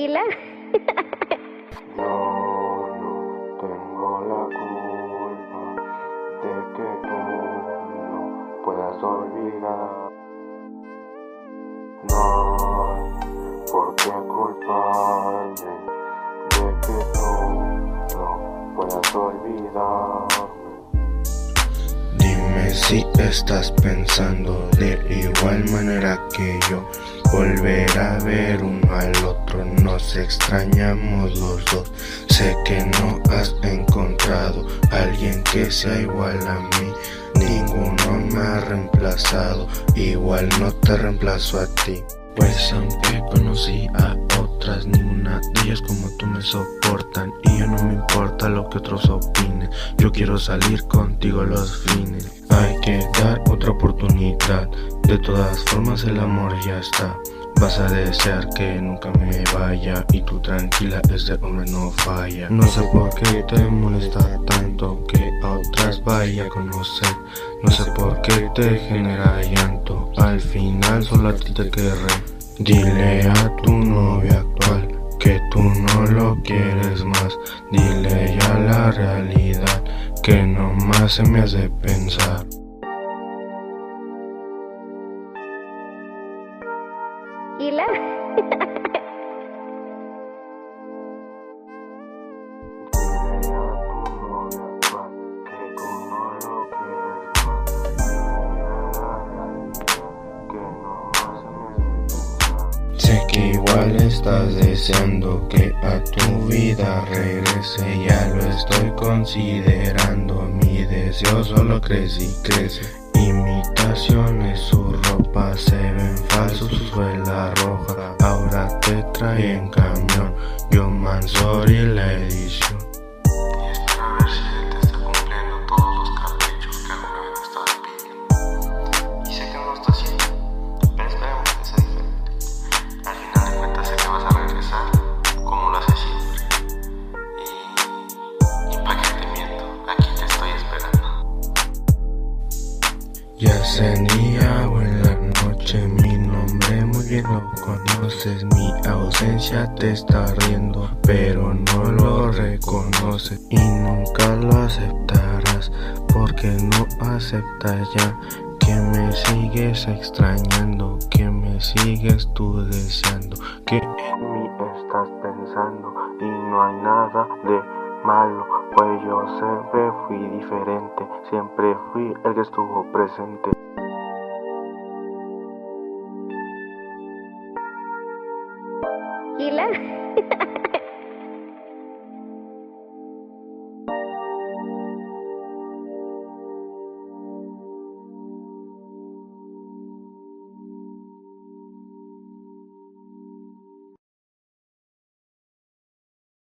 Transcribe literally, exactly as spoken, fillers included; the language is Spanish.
Tranquila. Yo no tengo la culpa de que tú no puedas olvidar. No hay por qué culparme de que tú no puedas olvidarme. Dime si estás pensando de igual manera que yo. Volver a ver uno al otro, nos extrañamos los dos. Sé que no has encontrado alguien que sea igual a mí. Ninguno me ha reemplazado, igual no te reemplazo a ti. Pues aunque conocí a otras, ninguna de ellas como tú me soportan. Y ya no me importa lo que otros opinen, yo quiero salir contigo a los fines. Hay que dar otra oportunidad, de todas formas el amor ya está. Vas a desear que nunca me vaya, y tú tranquila, este hombre no falla. No sé por qué te molesta tanto que a otras vaya a conocer. No sé por qué te genera llanto, al final solo a ti te querré. Dile a tu novia actual que tú no lo quieres más. Dile ya la realidad, que no más se me hace pensar. Tranquila. Sé que igual estás deseando que a tu vida regrese, ya lo estoy considerando, mi deseo solo crece y crece. Imitaciones, su ropa se ven falsos, su suela roja, ahora te trae en camión, yo Mansori la edición. Y espero a ver si él te está cumpliendo todos los caprichos que alguna vez me estabas pidiendo. Y sé que no está así, pero esperemos que sea diferente. Al final de cuentas sé que vas a regresar como lo haces siempre. Y, y para que te miento, aquí te estoy esperando. Ya sea en día o en la noche, mi nombre muy bien lo conoces. Mi ausencia te está riendo, pero no lo reconoces y nunca lo aceptarás, porque no aceptas ya que me sigues extrañando, que me sigues tú deseando, que En mí estás pensando y no hay nada de malo, pues yo siempre fui diferente, siempre fui el que estuvo presente. Tranquila.